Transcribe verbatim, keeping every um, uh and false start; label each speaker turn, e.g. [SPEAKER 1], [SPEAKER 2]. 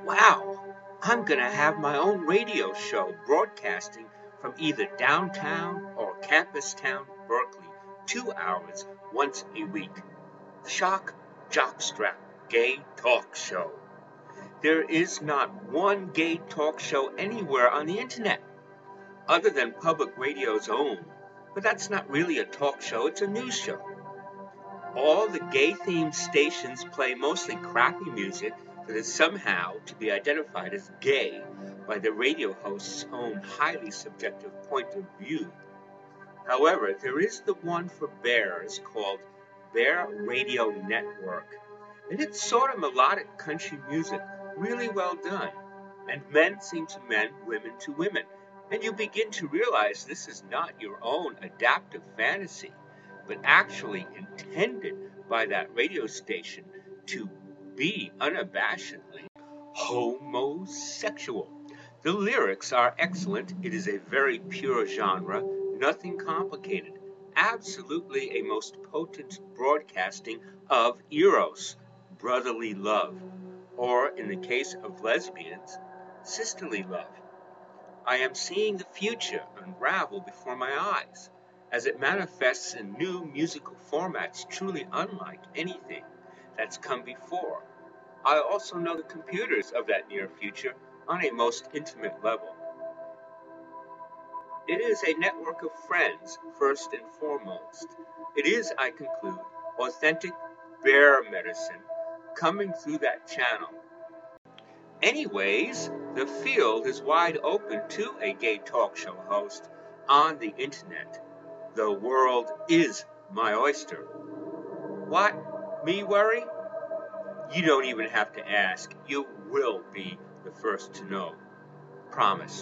[SPEAKER 1] Wow, I'm going to have my own radio show broadcasting from either downtown or campus town Berkeley, two hours once a week. Shock Jockstrap Gay Talk Show. There is not one gay talk show anywhere on the internet other than public radio's own, but that's not really a talk show, it's a news show. All the gay-themed stations play mostly crappy music that is somehow to be identified as gay by the radio host's own highly subjective point of view. However, there is the one for bears called Bear Radio Network, and it's sort of melodic country music, really well done, and men sing to men, women to women, and you begin to realize this is not your own adaptive fantasy, but actually intended by that radio station to be unabashedly homosexual. The lyrics are excellent. It is a very pure genre, nothing complicated. Absolutely a most potent broadcasting of eros, brotherly love, or in the case of lesbians, sisterly love. I am seeing the future unravel before my eyes as it manifests in new musical formats truly unlike anything that's come before. I also know the computers of that near future on a most intimate level. It is a network of friends, first and foremost. It is, I conclude, authentic bear medicine coming through that channel. Anyways, the field is wide open to a gay talk show host on the internet. The world is my oyster. What? Me worry? You don't even have to ask. You will be the first to know. Promise.